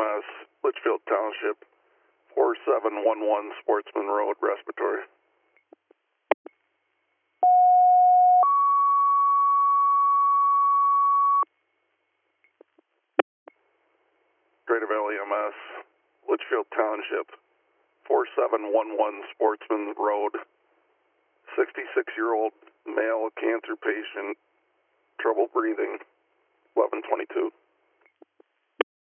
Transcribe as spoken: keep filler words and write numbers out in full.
S, Litchfield Township, four seven one one Sportsman Road, respiratory. Greater Valley M S, Litchfield Township, four seven one one Sportsman Road, sixty-six-year-old male cancer patient, trouble breathing, eleven twenty-two.